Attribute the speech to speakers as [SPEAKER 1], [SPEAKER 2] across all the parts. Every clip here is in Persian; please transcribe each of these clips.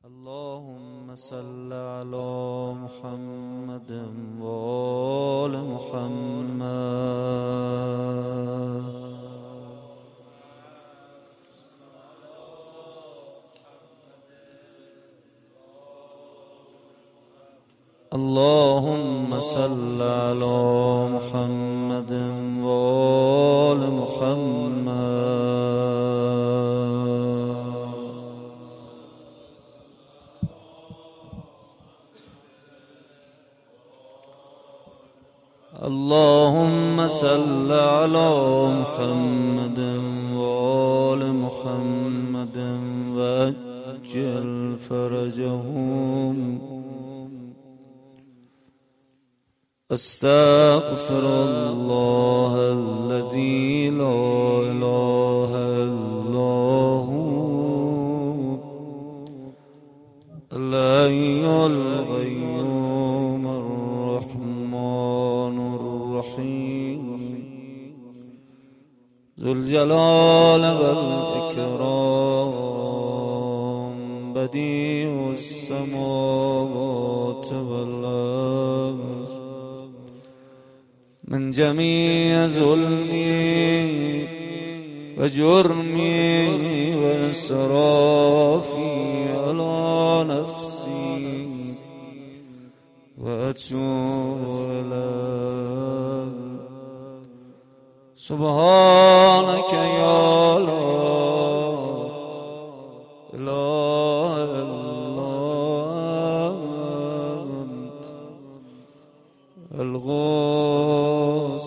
[SPEAKER 1] اللهم صل على محمد وآل محمد. اللهم صل على محمد وآل محمد. اللهم صل على محمد وآل محمد وعجل فرجهم. استغفر الله الذي لا إله إلا هو الحي القيوم الرحمن الرحيم ذو الجلال والإكرام بديع السماوات والأرض من جميع ظلمي وجرمي وإسرافي على نفسي وأتوب إليك. سبحانك يا لا إله إلا أنت الغوث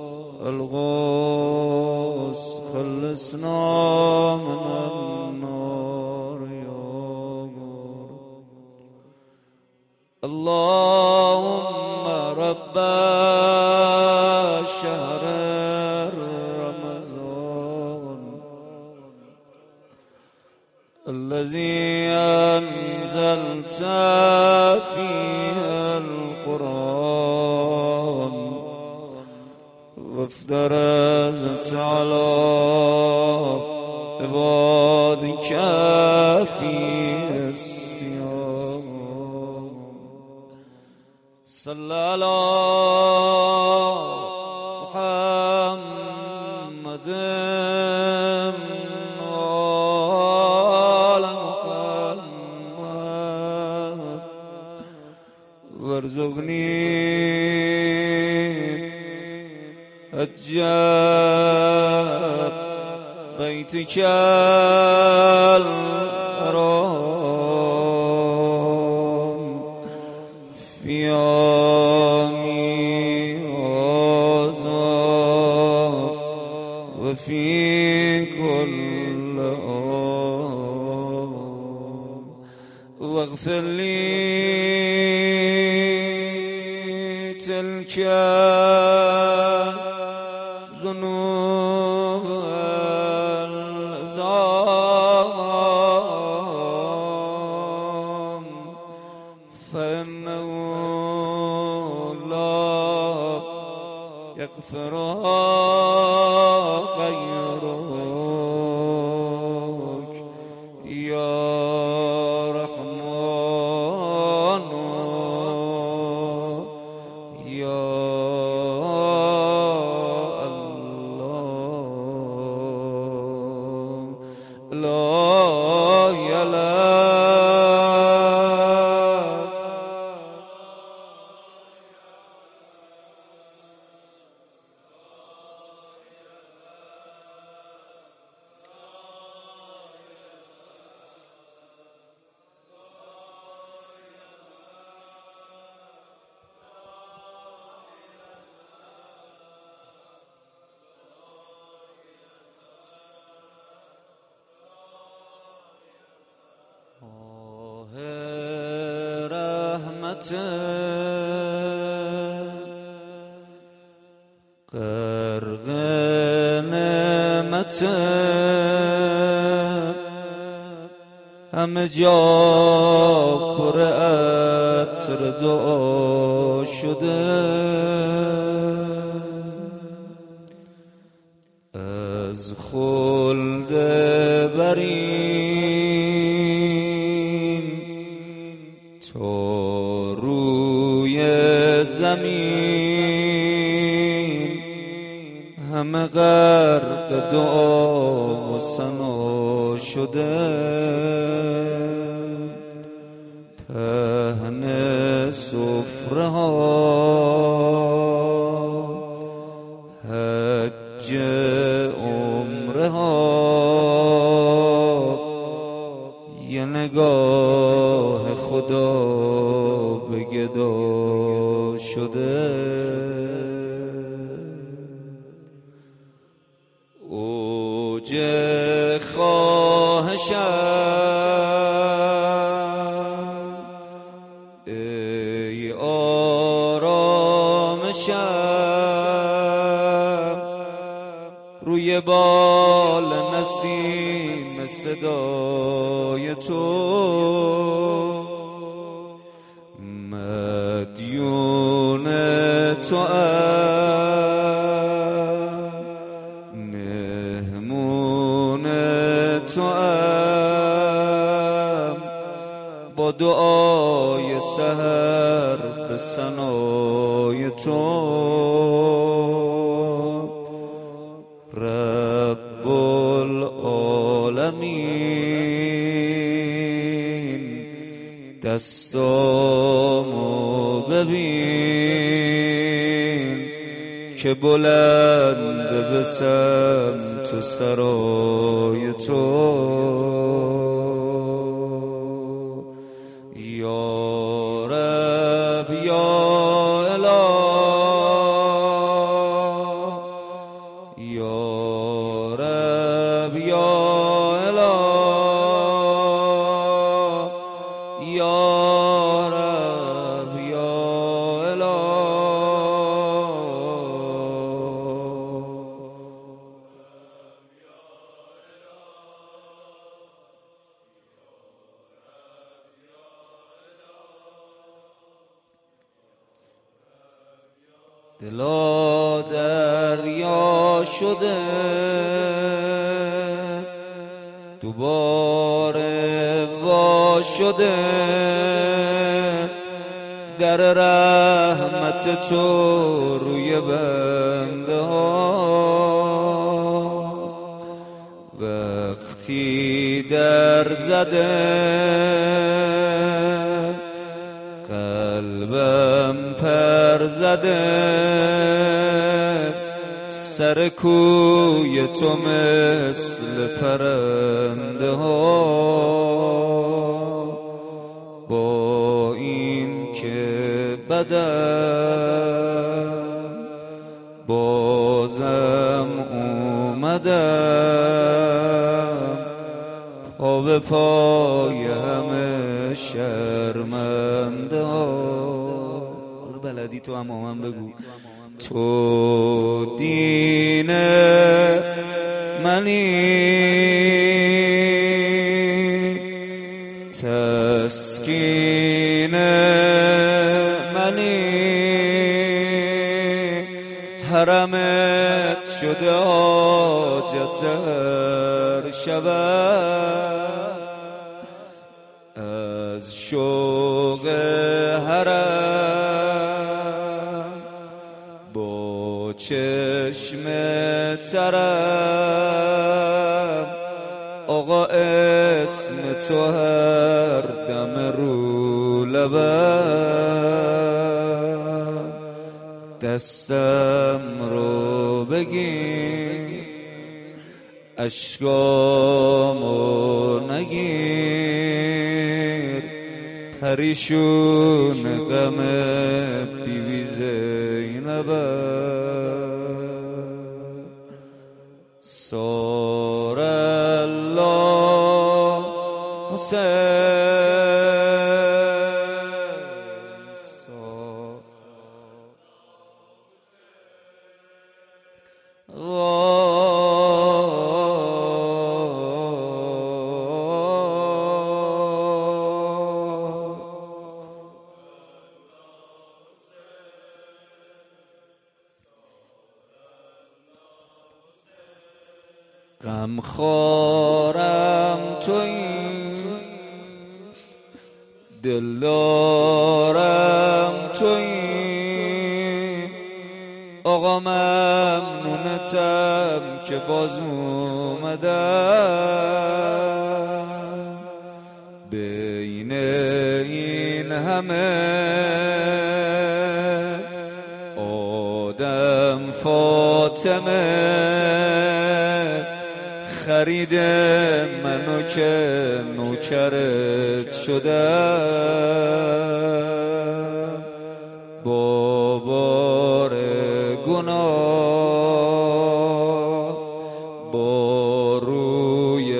[SPEAKER 1] خلصنا من النار يا رب. اللهم رب شهر رمضان الذي أنزلت فيه القرآن وافترضت على عبادك فيه الصيام. صل على محمد وآل محمد وارزقني حج بيتك الحرام في عامي هذا وفي كل عام واغفر لي تلك ذنوب العظام فإنه لا يغفرها غيرك يا رحمن يا رحمت غرق نعمت همه جا پر عطر دعا شده از خلد برین دعا و ثنا شده، پهن سفره ها، حج عمره ها، یه نگاه خدا به گدا شده. اوج خواهشم ای آرامشم، روی بال نسیم صدای تو، مدیون توام، مهمون توام، با دعای سحر به ثنای تو، رب العالمین، دستامو ببین که بلند به سمت سرای تو. یا رب یا اله، یا رب یا اله، یا رب یا اله. دلا دریا شده، دوباره وا شده، در رحمت تو روی بنده ها، وقتی در زده قلبم پر زده، سر کوی تو مثل پرنده ها، با این که بدم بازم اومدم، پا به پای همه شرمنده ها. بلدی تو هم آمن بگو. تو دین منی، تسکین منی، حرمت شده حاجت هر شبم، از شوق حرم با چشم ترم، آقا اسم تو هر دم رو لبم، دستم رو بگیر اشکامو نگیر، پریشون غم بیبی زینبم، سار الله حسین. غم خارم تویی، دلدارم تویی، آقا ممنونتم که باز اومدم بین این همه آدم فاطمه خرید منو که نوکرت شدم با بار گناه با روی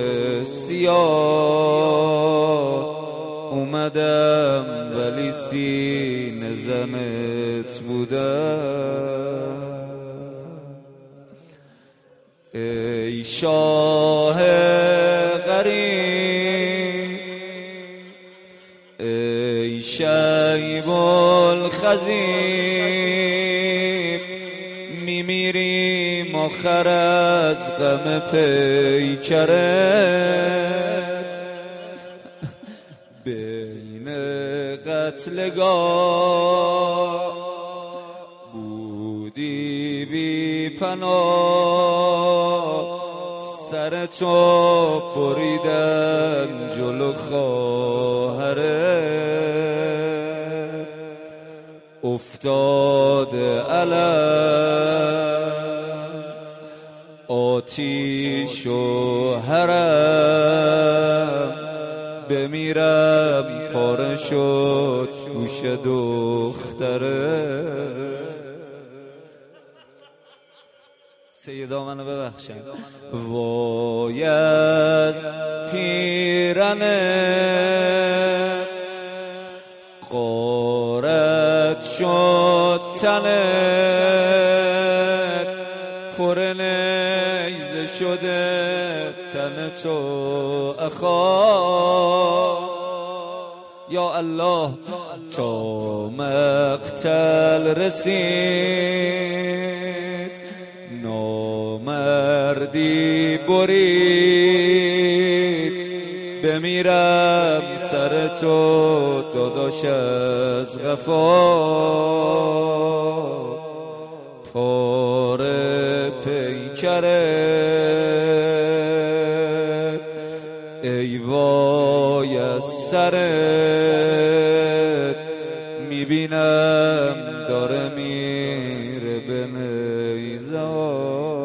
[SPEAKER 1] سیاه اومدم ولی سینه زنت بودم ای شاه غریب ای شیب الخزیب میمیریم آخر از غم پیکره بین قتلگاه بودی بی پناه سر تو بریدن جلو خواهره افتاده علم آتیش و حرم بمیرم پاره شد گوش دختره سیدا منو ببخشن وای از پیرنه قارت شد تنت پر نیزه شده تن تو اخا یا الله تا مقتل رسید نامردی برید بمیرم سر تو داداش از غفا پاره پیکره ای وای از سرت میبینم داره میره به نیزه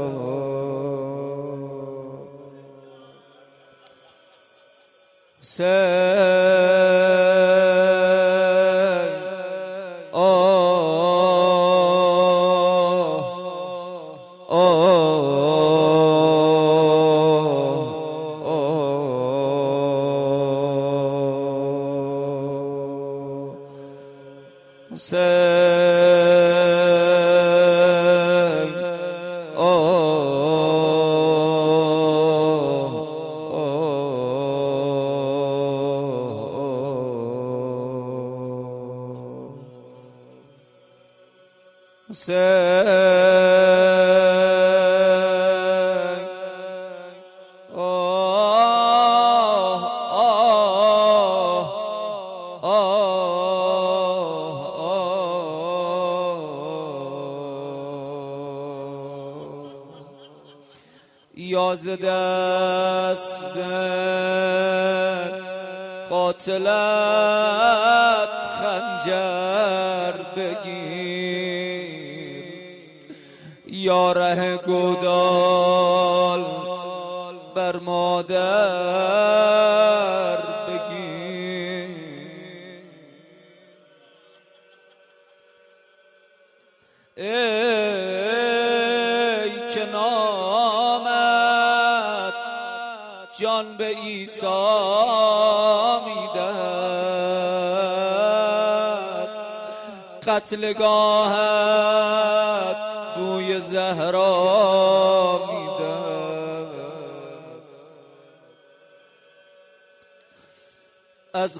[SPEAKER 1] یاز دست قاتلت خنجر بگیر یا ره گودال بر مادر بگیر ای که نامت جان به عیسی میدهد قتلگاهت بوی زهرا میدهد از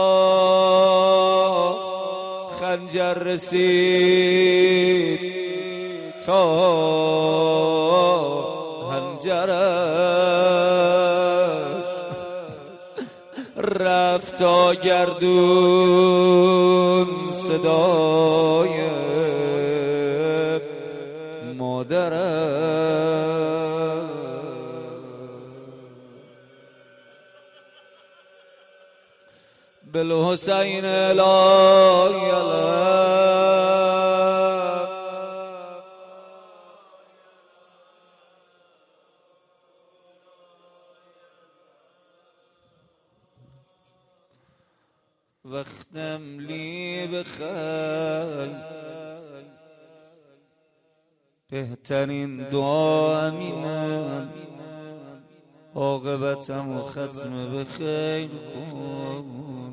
[SPEAKER 1] قفا خنجر رسید تا هنجرش رفت تا گردون صدای مادرش بالحسین لا یلم واختم لی بخیر بهترین دعا امینم عاقبتم و ختم بخیر کن.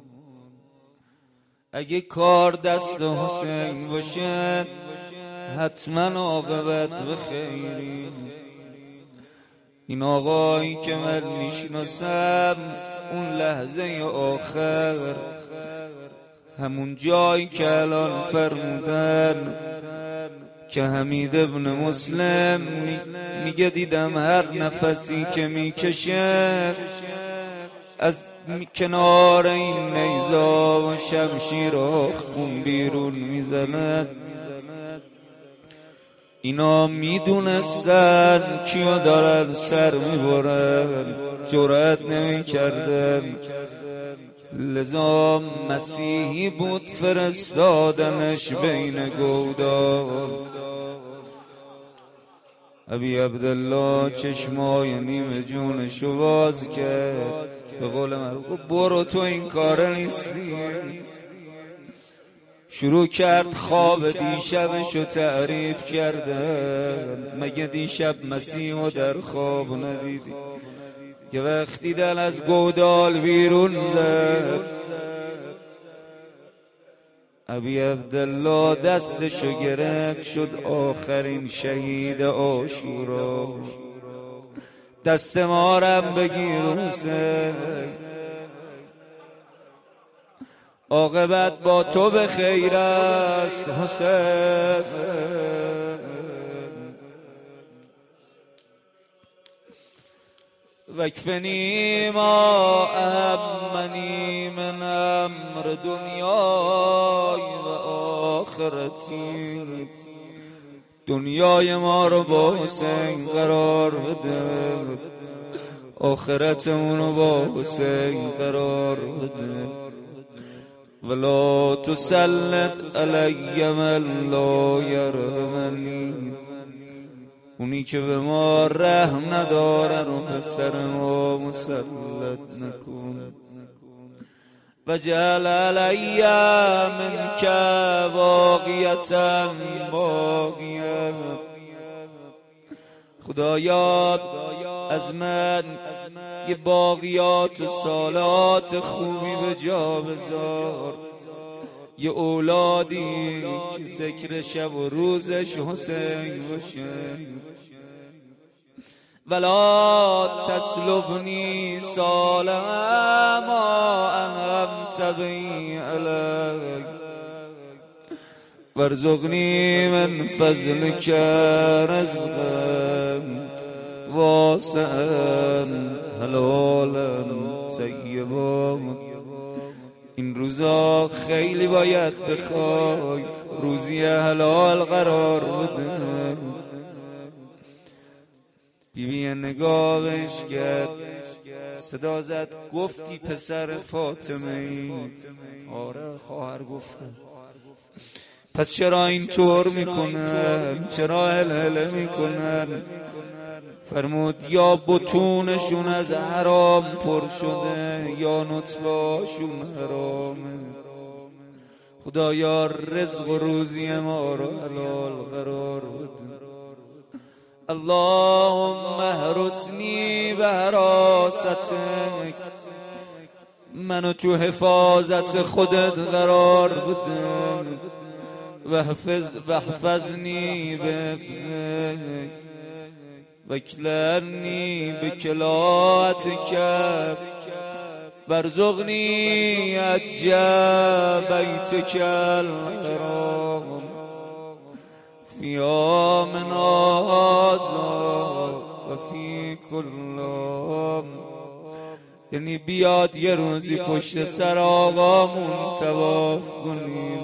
[SPEAKER 1] اگه کار دست حسین باشه حتما عاقبت بخیری. این آقایی که من میشناسم اون لحظه آخر همون جایی که الان فرمودن که حمید ابن مسلم میگه دیدم هر نفسی که میکشه از کنار این نیزا و شمشیر خون بیرون میزند. اینا میدونستن کیو دارن سر میبرن، جرأت نمیکردن، لذا مسیحی بود فرستادنش بین گودان. ابی عبدالله چشمای نیم جونشو باز کرد، به قول من برو تو این کار نیستی. شروع کرد خواب دیشبشو تعریف کردن. مگه دیشب مسیحو در خواب ندیدی که وقتی دل از گودال بیرون زد ابی عبدالله دستشو گرفت شد آخرین شهید عاشورا. دست مارم بگیر حسین، عاقبت با تو به خیر است حسین. وکفنی ما اهمنی من امر دنیای و آخرتی. دنیای ما رو با حسین قرار بده، آخرتمونو با حسین قرار بده. ولا تسلط علی من لا یرحمنی. اونی که به ما رحم نداره رو به سر ما مسلط نکن. وجعل علی منک واقیة باقیة. خدایا از من یه باقیات و سالات خوبی به جا بذار، یه اولادی که ذکر شب و روزش حسین باشه. ولا تسلبنی صالح ما انعمت بی علی. وارزقنی من فضلک رزقا واسعا حلالا طیبا. این روزا خیلی باید بخوای روزی حلال قرار بده. بیبی نگاهش کرد، صدا زد گفتی پسر فاطمه ای؟ آره خواهر گفتم. پس چرا اینطور میکنن؟ چرا هلهله میکنن؟ فرمود یا بطونشون از حرام پر شده یا نطفه‌شون حرامه. خدایا رزق و روزی ما رو حلال قرار بده. اللهم احرسنی به حراستک. منو تو حفاظت خودت قرار بده. واحفظنی به حفظک وکلرنی به کلاهتک. وارزقنی عجب بیتک الحرام فی آمنا هذا و فی کل عام. یعنی بیاد یه روزی پشت سر آقامون طواف کنیم.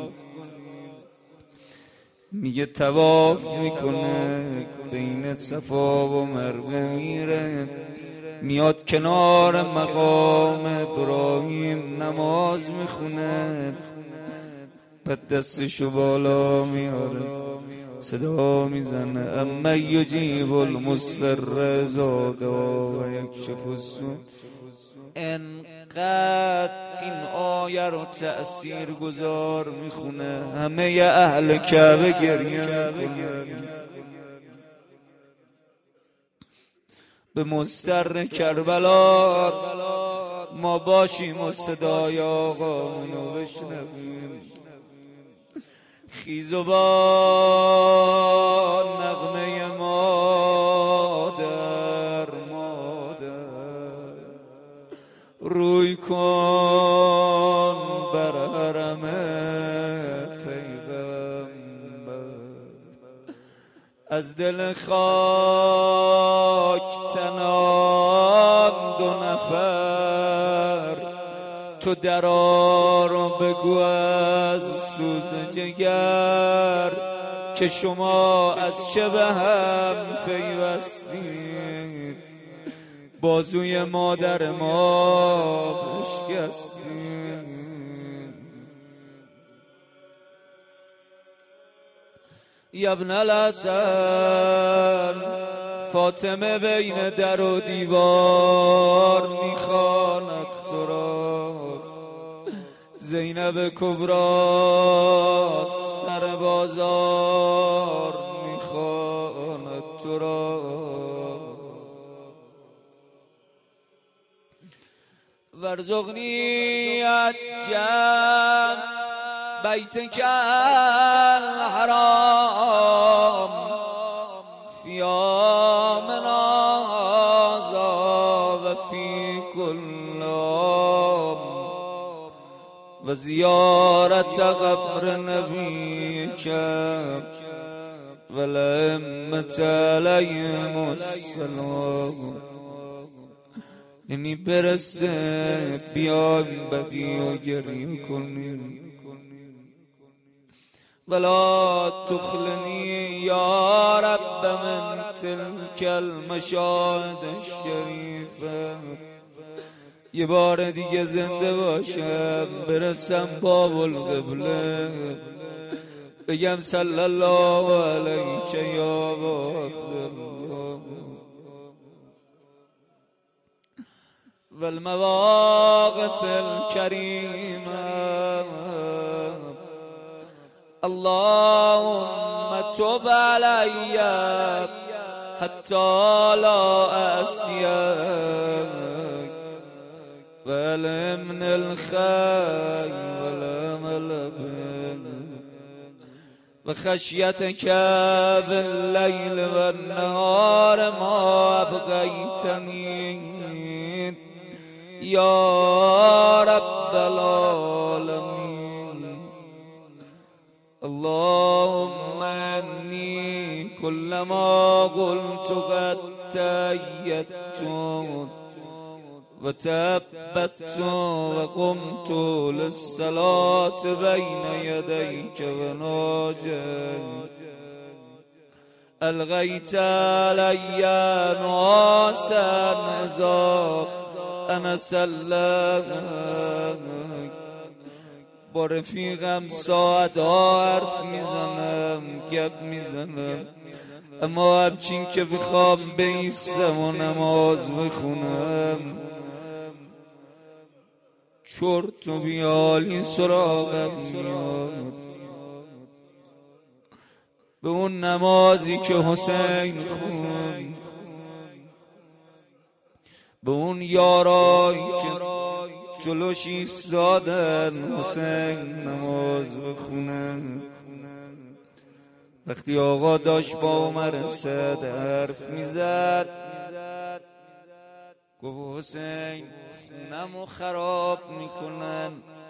[SPEAKER 1] میگه طواف میکنه بین صفا و مروه میره، میاد کنار مقام ابراهیم نماز میخونه، بعد دستشو بالا میاره صدا میزنه اما یجیب المضطر زادا و یکشف السوء. انقدر این آیه رو تأثیر گذار میخونه همه اهل کعبه گریه میکنن. به مضطر کربلا ما باشیم و صدای آقامونو بشنویم. خیز و با نغمه مادر روی کن بر حرم پیغمبر. از دل خاک تنان دو نفر تو درا رو بگو از سوز جگر که شما از چه به هم پیوستید، بازوی مادر ما بشکستید. یا ابن الحسن فاطمه بین در و دیوار میخواند تو را، زینب کبرا سر بازار میخواند تو را. ورزقنی عجم بیتک الحرام فی آمنا هذا و فی کل عام و زیارت قبر نبیک و الائمة علیهم السلام. یعنی برسه بیایم بقیه و گریه کنیم. ولا تخلنی یا رب من تلک المشاهد الشریفه. یه بار دیگه زنده باشم برسم باب القبله بگم صلی الله علیک یا ابا عبدالله. والمواقف الكريمة اللهم تب علي حتى لا أسيك والمن الخير والأمل به وخشيتك بالليل والنهار ما أبغيتني يا رب العالمين. اللهم إني كلما قلت قد تأيدت وتأبدت وقمت للصلاة بين يديك وناجيت ألغيت علي نعاسا إذا انا سلام. با رفیقم ساعت ها حرف میزنم گپ میزنم، اما همچین که بخوام بیستم و نماز بخونم چرت و بیالی سراغم میاد. به اون نمازی که حسین خوند، به اون یارایی که جلوش ایستادن حسین نماز بخونن. وقتی آقا داشت با عمر سعد حرف میزد گفت حسین خونمو خراب میکنن.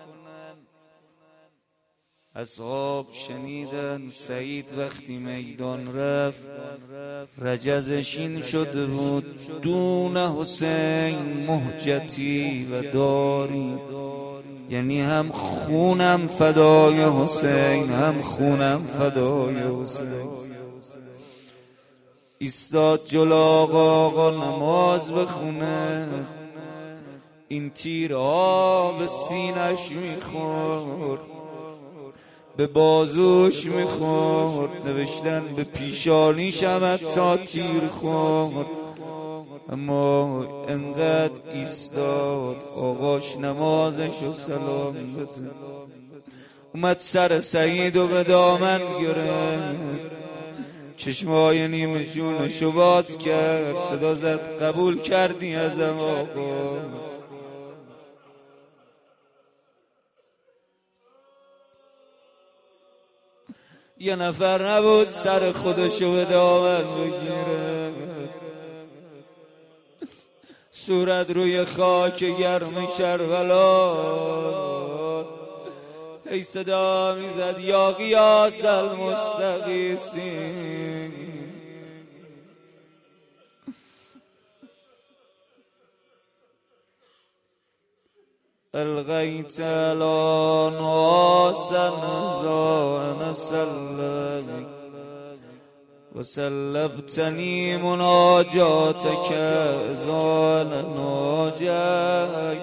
[SPEAKER 1] اصحاب شنیدن سعید وقتی میدان رفت رجزش این شده بود دون حسین مهجتی و داری، یعنی هم خونم فدای حسین هم خونم فدای حسین. ایستاد جلو آقا نماز بخونه، این تیرها به سینش میخورد، به بازوش میخورد، نوشتن به پیشانی شود تا تیر خورد. اما انقدر ایستاد آقاش نمازش و سلام بده، اومد سر سعید و به دامن گرفت، چشمای نیمه جونشو باز کرد، صدا زد قبول کردی ازم آقا. یه نفر نبود سر خودشو به دامن بگیره، صورت روی خاک گرم کربلا ای صدا میزد یا غیاث المستغیثین. الغیت علی ناس نزان سلم و سلبتنی مناجاتک ازال ناجی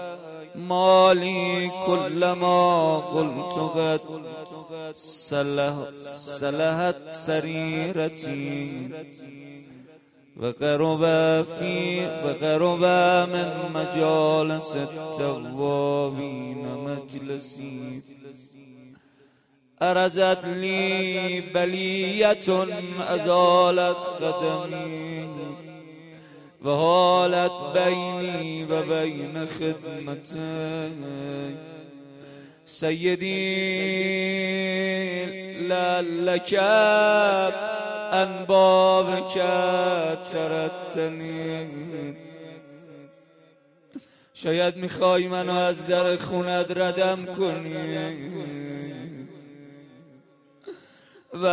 [SPEAKER 1] مالی کل ما قلت قد صلحت سریرتی و قرب من مجالس التوابین مجلسی. ارزت لی بلیت ازالت قدمی و حالت بینی و بین خدمتی. سیدی لعلک عن بابک ترکتنی، شاید میخوای منو از در خونت ردم کنی و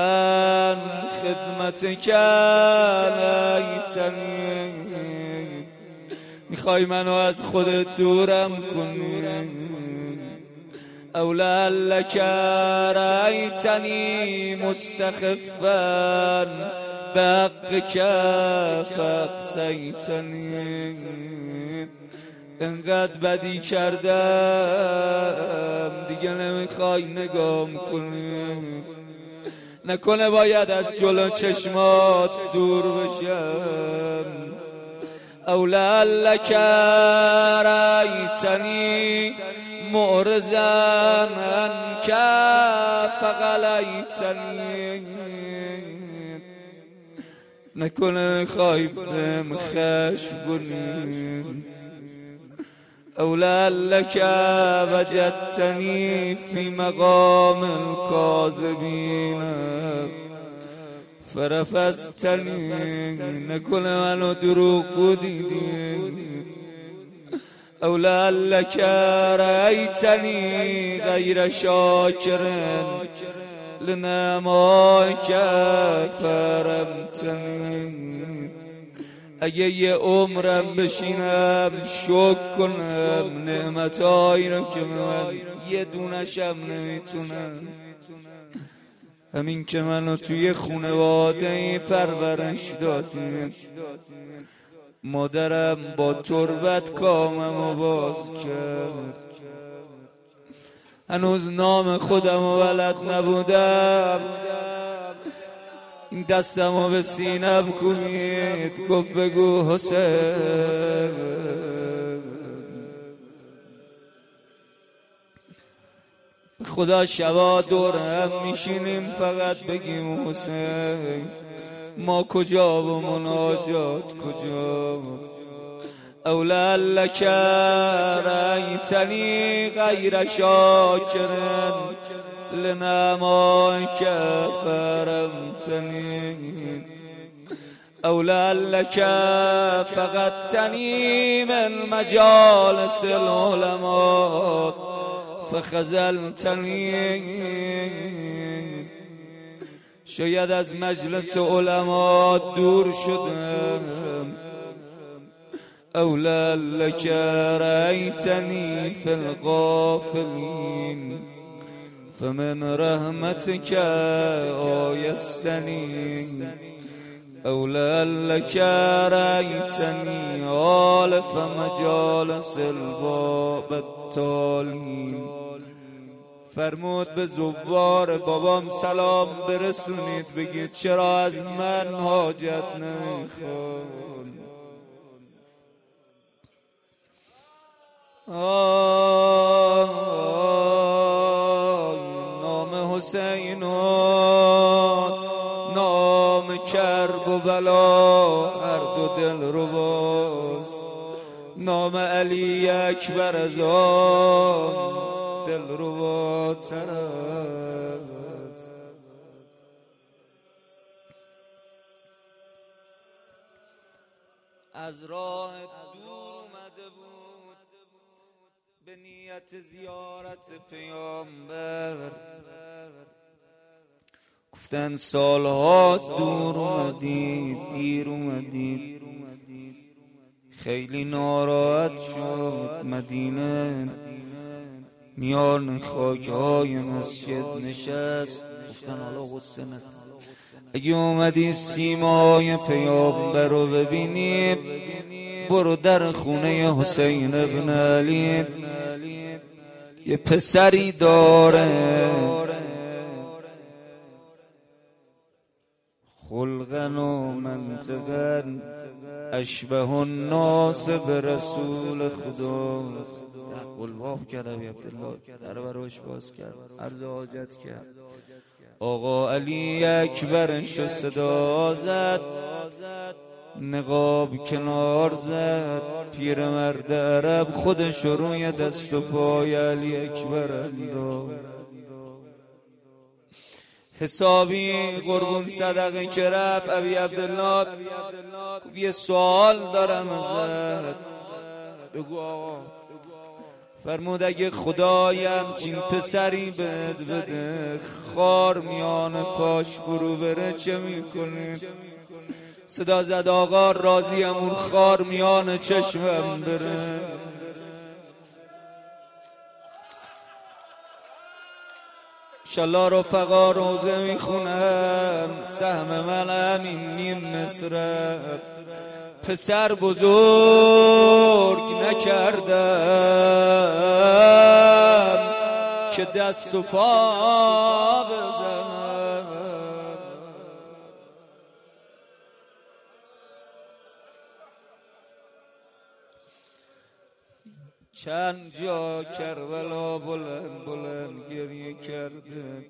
[SPEAKER 1] خدمتک لیتنی، میخوای منو از خودت دورم کنی. او لعلک رأیتنی مستخفا بحقک فاقصیتنی. انقدر بدی کردم دیگه نمیخوای نگام کنی، نکنه باید از جلو چشمات دور بشم. او لعلک رأیتنی معرضا عنک فغلیتنی، نکنه میخوای بهم خشم کنی. او لعلک وجدتنی فی مقام الکاذبین فرفضتنی، نکنه منو دروغگو دیدی. او لعلک رأیتنی غیر شاکر لنعمائک فرمتنی، اگه یه عمرم بشینم شکر کنم نعمتایی رو که من یه دونشم نمیتونم. همین که منو توی خونواده پرورش دادی، مادرم با تربت کاممو باز کرد، هنوز نام خودمو بلد نبودم، این دستمو به سینم کوبید گفت بگو حسین. خدا شبا دور هم میشینیم فقط بگیم حسین، ما کجا و مناجات کجا. او لعلک رأیتنی غیر شاکر لنعمائک فرمتنی، او لعلک فقدتنی من مجالس العلماء فخذلتنی، شاید از مجلس علما دور شدم. او لعلک رأیتنی فی الغافلین فمن رحمتک آیستنی. أولى لك رأيتني آلف مجالس الباب التالي. فرمود به زوار بابام سلام برسونید، بگید چرا از من حاجت نمیخواد. نام حسین نام کرب و بلا هر دو دل رباست، نام علی اکبر از آن دل رباتر است. از راه دور اومده بود به نیت زیارت پیامبر، گفتن سالها دور اومدید دیر اومدید. خیلی ناراحت شد مدینه، میان خاکهای مسجد نشست. گفتن حالا غصه نکن، اگه اومدی سیمای پیامبر رو ببینی برو در خونه حسین ابن علی. یه پسری داره خلقن و منطقن اشبه الناس به رسول خدا. قلباب کرد ابی عبدالله، در براش باز کرد، عرض حاجت کرد. آقا علی اکبرش صدا زد، نقاب کنار زد، پیرمرد عرب خودش روی دست و پای علی اکبر انداخت. حسابی قربون صدقه که رفت ابی عبدالله یه سوال دارم ازت. بگو آقا. فرمود اگه خدایم چین پسری بهت بده خار میان پاش فرو بره چه میکنی؟ صدا زد آقا راضیم اون خار میان چشمم بره. انشالله رفقا روزه میخونم، سهم من همین نیم مصرف. پسر بزرگ نکردم که دست و پا بزنم. چند جا کربلا بلند بلند گریه کرده،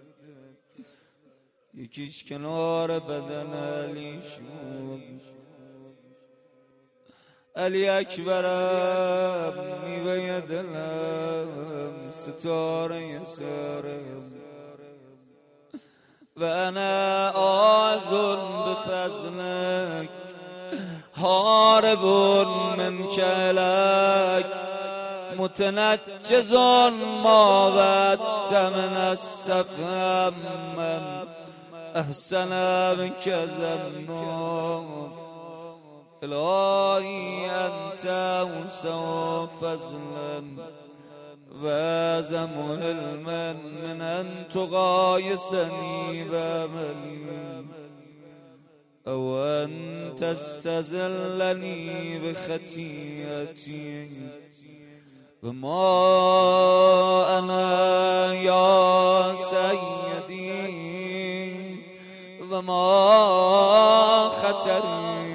[SPEAKER 1] یکیش کنار بدن علی شد. علی اکبرم میوه دلم ستاره سرم و انا آذن بفضلک هارب من کلک متنجز ما ودت من السفهم من احسن منك ظنون. الهی انت اوسع فضلا و اعظم علما من ان تقایسنی بعملی او ان تستذلنی بخطیئتی و ما انا یا سیدی و ما خطری.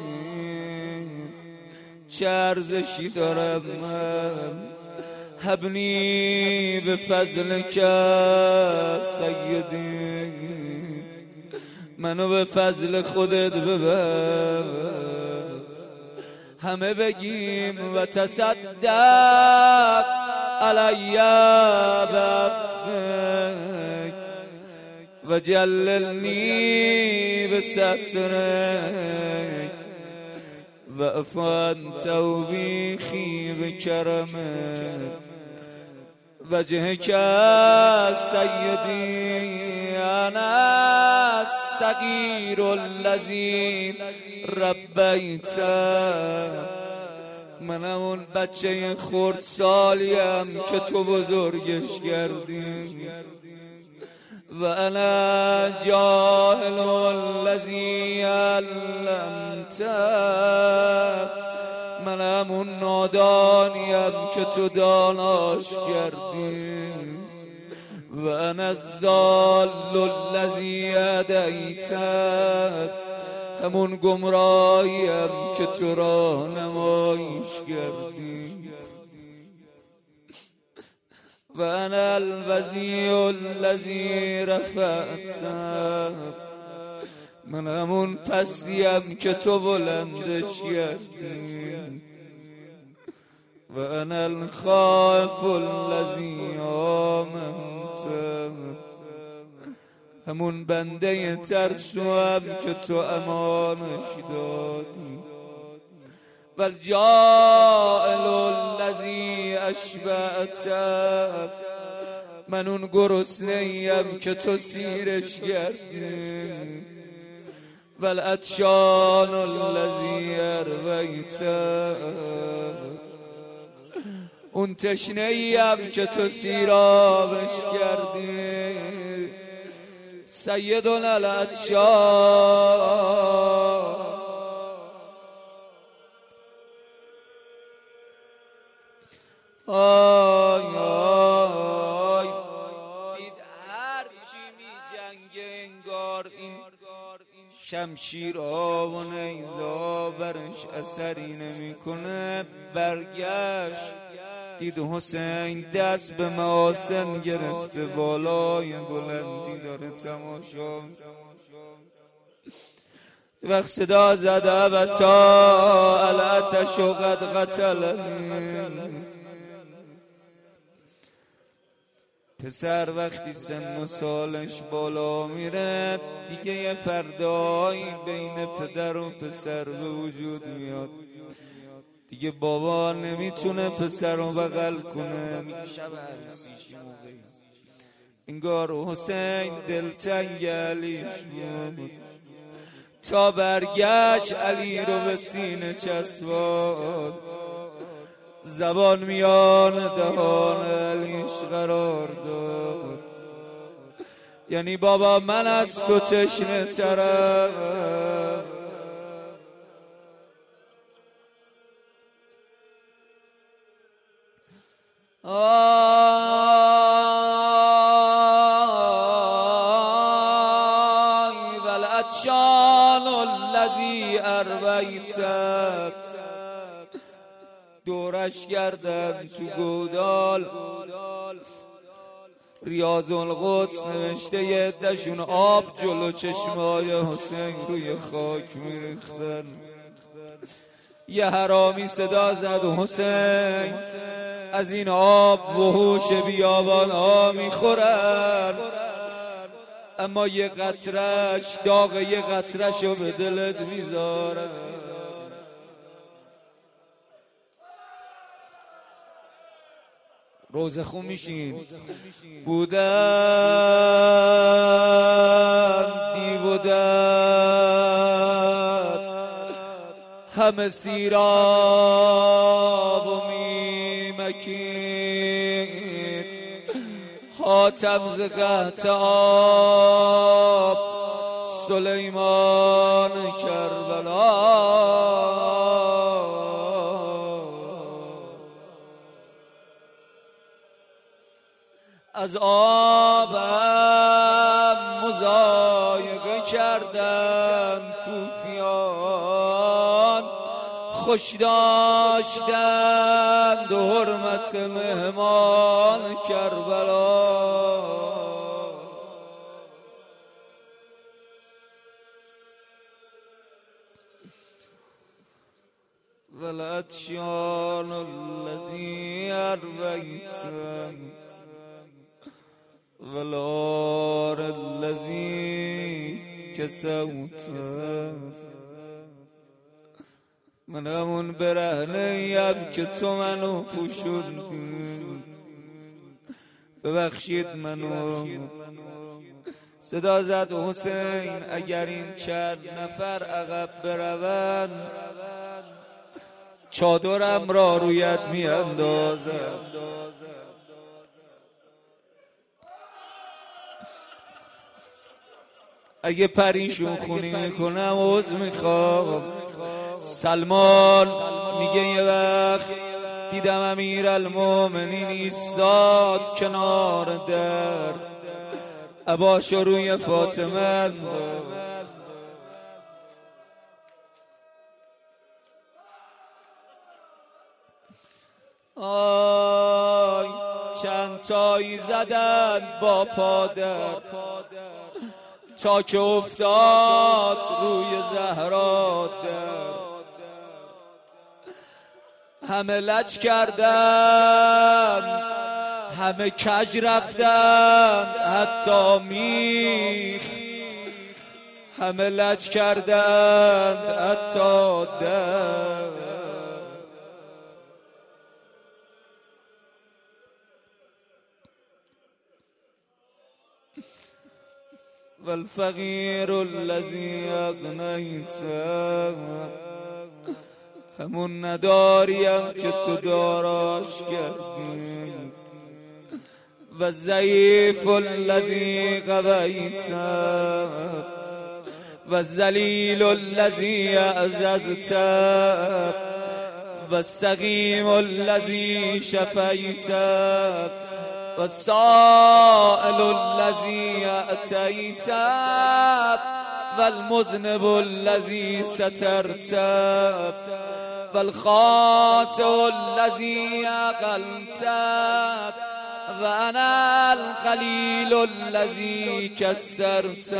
[SPEAKER 1] چه ارزشی دارم من هبنی به فضل که سیدی، منو به فضل خودت ببر. همه بگیم و تصدق علی بعفوک و جللنی به سترک و افان توبیخی به کرمک وجهک سیدی. انا الصغیر الذی ربیت، منم اون بچه خردسالیم که تو بزرگش کردی. و انا جاهل الذی علمت، من همون نادانیم که تو داناش کردی. و انا الضال الذی هدیت، همون گمراهیم که تو راهنماییش کردی. و انا الوضیع الذی رفعت، من همون پستیم که تو بلندش کردی. و انا الخائف الذی آمنت، همون بنده ترسوام که تو امانش دادی. و الجائل الذی اشبعت، من اون گرسنه‌ایم که تو سیرش کردی. و العطشان الذی ارویت، اون تشنه‌ایم که تو سیرابش کردی. سیدنا العطشان، آی آی، دید هر چی می جنگه انگار این شمشیرها و نیزا برش اثری نمیکنه. برگشت دید حسین دست به محاسن گرفته، بالای بلندی داره تماشا. وقت صدا زده و تا العطش و قد قتلنی. پسر وقتی سن و سالش بالا میره دیگه یه پرده‌ای بین پدر و پسر به وجود میاد. دیگه بابا نمیتونه پسر رو بغل کنه، میگه شب عروسیش موقعی. انگار حسین دلتنگ علیش بود، تا برگشت علی رو به سینه چسباد. زبان میان دهان علیش قرار داد، یعنی بابا من از تو تشنه ترم. آی و العطشان الذی ارویت، دورش کردن تو گودال. ریاض القدس نوشته یه عده‌شون آب جلو چشمای حسین روی خاک میریختن. یه حرامی صدا زد حسین از این آب وحوش بیابان ها میخورن، اما یه قطرش داغ یه قطرشو به دلت میذارن. روزه خون میشین. بودن دیودن همه سیراب و میمکید، حاتم ز قحط آب سلیمان کربلا. از آبم مضایقه کردن کوفیان، خوش داشتند حرمت مهمان کربلا. والعطشان الذی ارویت، والعار الذی کسوت، من همون برهنه‌ایم که تو منو پوشوندی. ببخشید منو. صدا زد حسین اگر این چند نفر عقب برون، چادرم را رویت میاندازم. اگه پریشون خونی میکنم عذر میخوام. سلمان میگه یه وقت دیدم امیرالمومنین ایستاد کنار در، عباشو روی فاطمه انداخت. آی چند تایی زدن با پادر تا که افتاد روی زهرا در. همه لج کردن، همه کج رفتن، حتی میخ همه لج کردن حتی در. والفقیر الذی اغنیت، همون نداریم که تو داراش کردی. و ضعیف الذی قویت، و ذلیل الذی اعززت، و سقیم الذی شفیت، و سائل الذی اعطیت، و المذنب الذی سترت، و الخاطئ الذی عقلت، و انا القلیل الذی کسرت،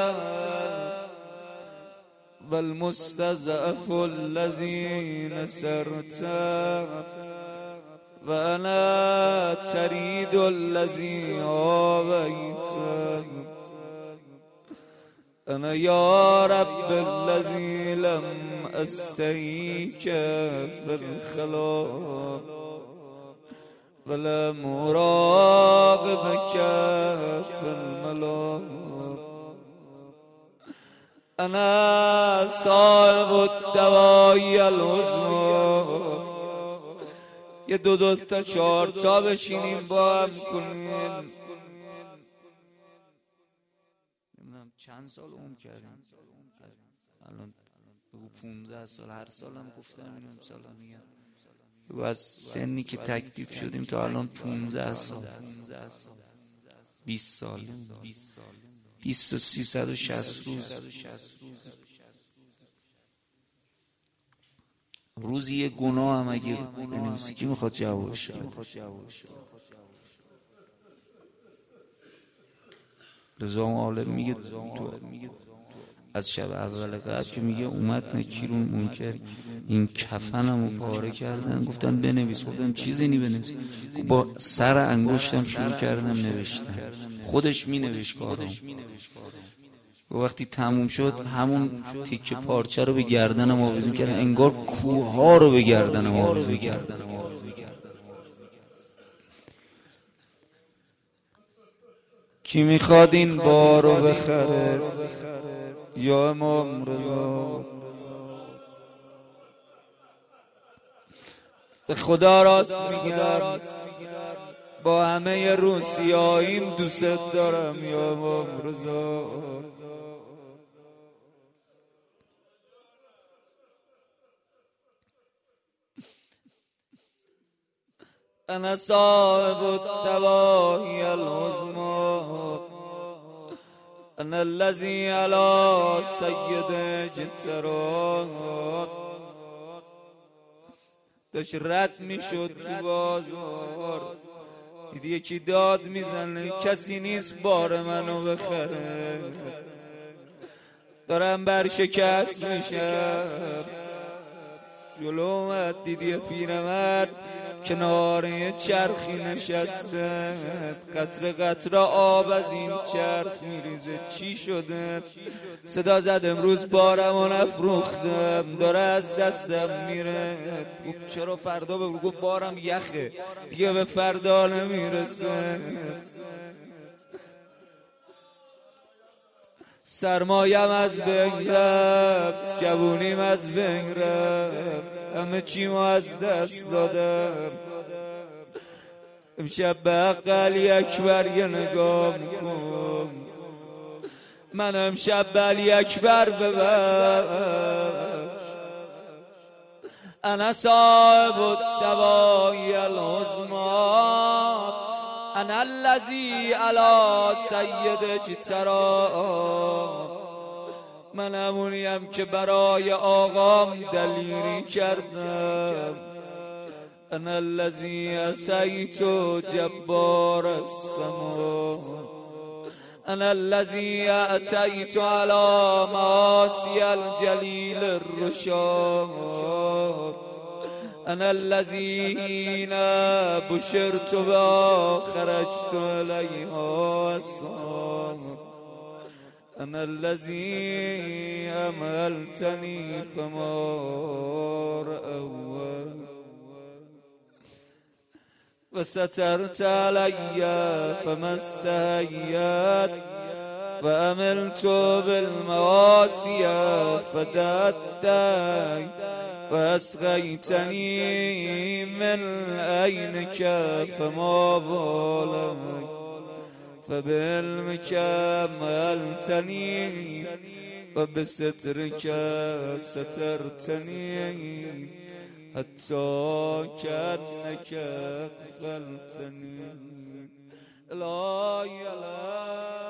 [SPEAKER 1] و المستضعف الذی نصرت، و انا ترید الذی آویت. انا یا رب الذی لم استحیک فی الخلا، ولم اراقبک فی الملا. انا صاحب الدوائی العظمی. یه دو تا چهار تا بشینیم با هم کنیم. نمیدونم چند سال عمر کردیم الان، بگو 15 سال. هر سالم گفتم اینو امسال میگم. بگو از سنی که تکلیف شدیم تا الان 15 سال، 20 سال، 20 و 360 روز. روزی یه گناه هم اگه بنویسی کی میخواد جوابش بده؟ رضا عالم میگه تو از شب اول قدر که میگه اومد نکیرون منکر این کفنمو پاره کردن، گفتن بنویس. گفتم چیزی نی بنویس. با سر انگشتم شروع کردم نوشتم، خودش مینوشت کارم. و وقتی تموم شد همون تیکه پارچه رو به گردنم آویزون کردن، انگار کوها رو به گردنم آویزون کردن. کی میخواد این بارو بخره؟ یا امام رضا. به خدا راست میگم، با همه روسیاییم دوست دارم یا امام رضا. انا صاحب الدوائی العظمی، انا الذی علی سید جترات. داشت رد میشد تو بازار، دیدی یکی داد میزنه کسی نیست بار منو بخره. دارم برشکست میشم. جلو اومد دیدی پیرمرد کنار چرخی نشسته، قطره قطره آب از این چرخ میریزه. چی شده؟ صدا زد امروز بارمو نفروختم، داره از دستم میره. گفت چرا فردا بگو؟ گفت بارم یخه دیگه به فردا نمیرسه. سرمایم از بین رفت، جوونیم از بین رفت، همه چیمو از دست دادم. امشب به عقلی اکبر یه نگاه کن، من امشب علی اکبر ببخش. انا صاحب الدوای العظمی، انا الذی علی سید اجترا. من همونیم که برای آقام دلیری کردم. انا الذی عصیت جبار السما، انا الذی اتیت علی معاصی الجلیل الرشاد، انا الذی حین بشرت و خرجت الیها الصام، انا الذی املتنی فما رأوا و سترت علی فما استحیت و عملت بالمعاصی فددت و اسقیتنی من عینک فما بالک فبعلمك ملتنی و بسترک سترتنی حتی کأنک قفلتنی. لا اله